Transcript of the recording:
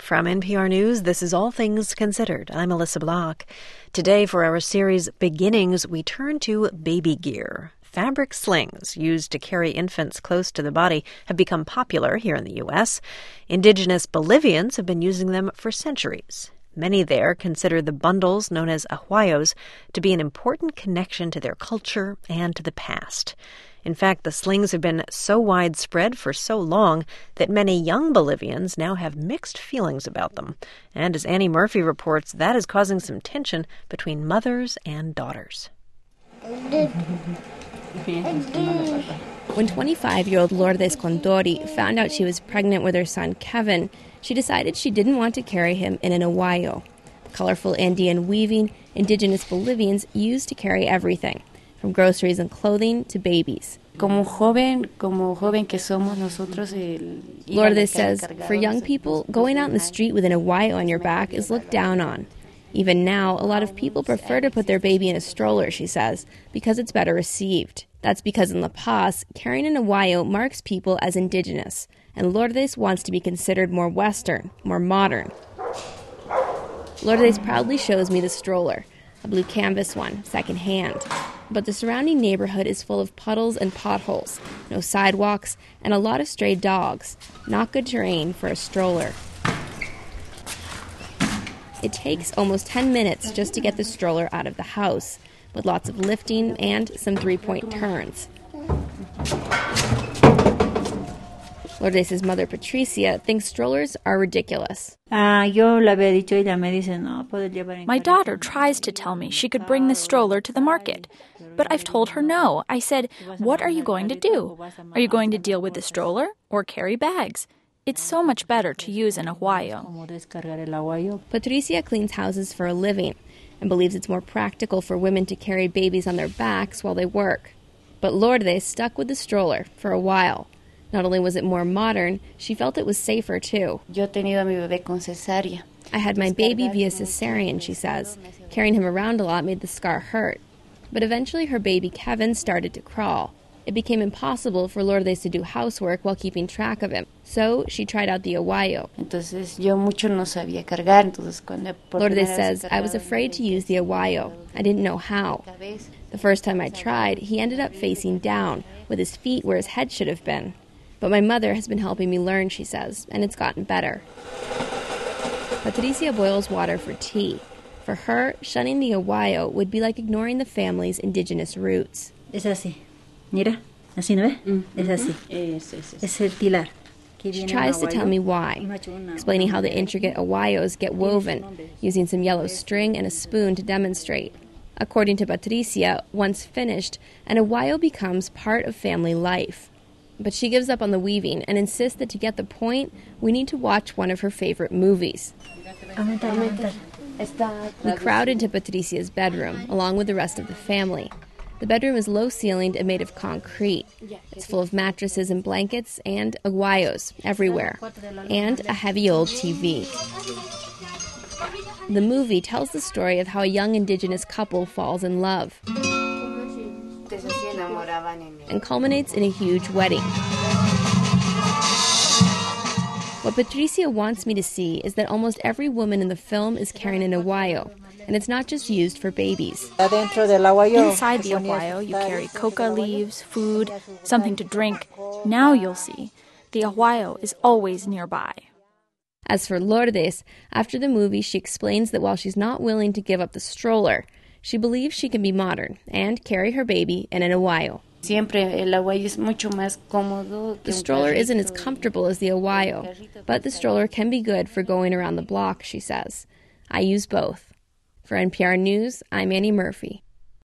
From NPR News, this is All Things Considered. I'm Alyssa Block. Today, for our series Beginnings, we turn to baby gear. Fabric slings used to carry infants close to the body have become popular here in the U.S. Indigenous Bolivians have been using them for centuries. Many there consider the bundles known as ahuayos to be an important connection to their culture and to the past. In fact, the slings have been so widespread for so long that many young Bolivians now have mixed feelings about them. And as Annie Murphy reports, that is causing some tension between mothers and daughters. When 25-year-old Lourdes Condori found out she was pregnant with her son Kevin, she decided she didn't want to carry him in an ahuayo. Colorful Andean weaving indigenous Bolivians use to carry everything, from groceries and clothing to babies. Lourdes says, for young people, going out in the street with an ahuayo on your back is looked down on. Even now, a lot of people prefer to put their baby in a stroller, she says, because it's better received. That's because in La Paz, carrying an ahuayo marks people as indigenous, and Lourdes wants to be considered more Western, more modern. Lourdes proudly shows me the stroller, a blue canvas one, secondhand. But the surrounding neighborhood is full of puddles and potholes, no sidewalks, and a lot of stray dogs. Not good terrain for a stroller. It takes almost 10 minutes just to get the stroller out of the house, with lots of lifting and some three-point turns. Lourdes' mother, Patricia, thinks strollers are ridiculous. My daughter tries to tell me she could bring the stroller to the market, but I've told her no. I said, what are you going to do? Are you going to deal with the stroller or carry bags? It's so much better to use an ahuayo. Patricia cleans houses for a living and believes it's more practical for women to carry babies on their backs while they work. But Lourdes stuck with the stroller for a while. Not only was it more modern, she felt it was safer too. I had my baby via cesarean, she says. Carrying him around a lot made the scar hurt. But eventually her baby Kevin started to crawl. It became impossible for Lourdes to do housework while keeping track of him. So she tried out the ahuayo. Lourdes says, I was afraid to use the ahuayo. I didn't know how. The first time I tried, he ended up facing down, with his feet where his head should have been. But my mother has been helping me learn, she says, and it's gotten better. Patricia boils water for tea. For her, shunning the ahuayo would be like ignoring the family's indigenous roots. Es así. Mira, así no ve? Es así. Es el tilar. She tries to tell me why, explaining how the intricate ahuayos get woven, using some yellow string and a spoon to demonstrate. According to Patricia, once finished, an ahuayo becomes part of family life. But she gives up on the weaving and insists that to get the point, we need to watch one of her favorite movies. We crowd into Patricia's bedroom, along with the rest of the family. The bedroom is low-ceilinged and made of concrete. It's full of mattresses and blankets and ahuayos everywhere, and a heavy old TV. The movie tells the story of how a young indigenous couple falls in love and culminates in a huge wedding. What Patricia wants me to see is that almost every woman in the film is carrying an ahuayo, and it's not just used for babies. Inside the ahuayo, you carry coca leaves, food, something to drink. Now you'll see, the ahuayo is always nearby. As for Lourdes, after the movie, she explains that while she's not willing to give up the stroller, she believes she can be modern and carry her baby in an ahuayo. The stroller isn't as comfortable as the ahuayo, but the stroller can be good for going around the block, she says. I use both. For NPR News, I'm Annie Murphy.